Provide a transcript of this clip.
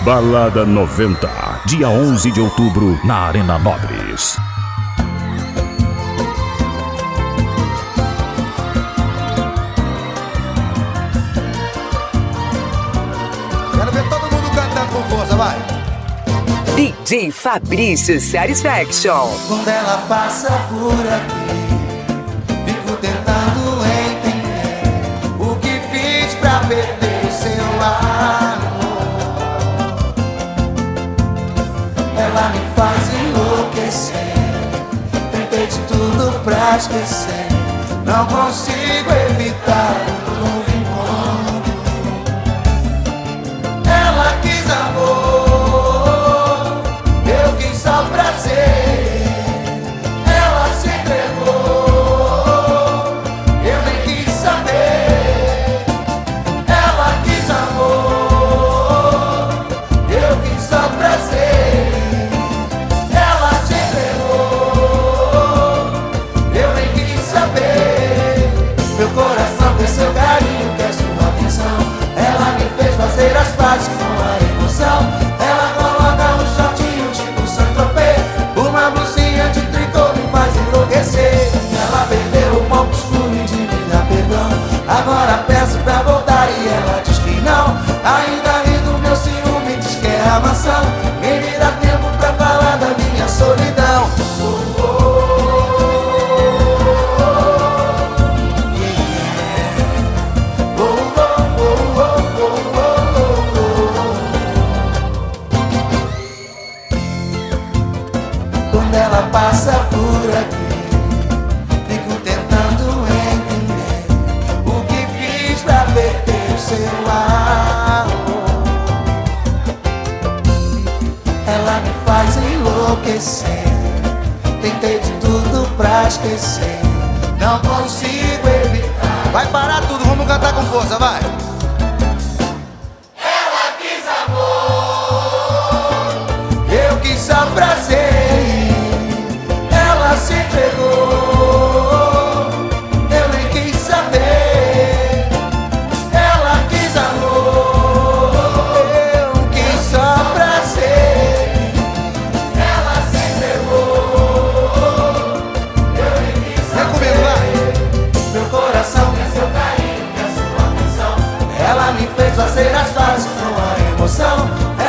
Balada 90, dia 11 de outubro, na Arena Nobres. Quero ver todo mundo cantando com força, vai! DJ Fabrício Satisfaction. Quando ela passa por aqui, fico tentando entender o que fiz pra perder o seu amor. Ela me faz enlouquecer, tentei de tudo pra esquecer, não consigo evitar um novo encontro. Ela quis amor, eu quis só prazer. Ela se entregou, eu nem quis saber. Ela quis amor, eu quis só prazer. Ela se entregou, eu nem quis saber. Meu coração quer seu carinho, quer sua atenção. Ela me fez fazer as pazes com a emoção. Ela coloca um shortinho tipo Saint-Tropez, uma blusinha de tricô me faz enlouquecer. Ela perdeu o bom costume de me dar perdão. Agora peço pra voltar e ela diz que não. Ainda ri do meu ciúme, diz que é a maçã. Nem me dá tempo pra falar da minha solidão. Quando ela passa por aqui, fico tentando entender o que fiz pra perder o seu amor. Ela me faz enlouquecer, tentei de tudo pra esquecer, não consigo evitar. Vai parar tudo, vamos cantar com força, vai! Ela quis amor, eu quis só prazer. Ela se entregou, eu nem quis saber. Ela quis amor, eu quis só prazer. Ela se entregou, eu nem quis saber. Vem comigo, vai! Meu coração quer seu carinho, quer sua atenção. Ela me fez fazer as pazes com a emoção.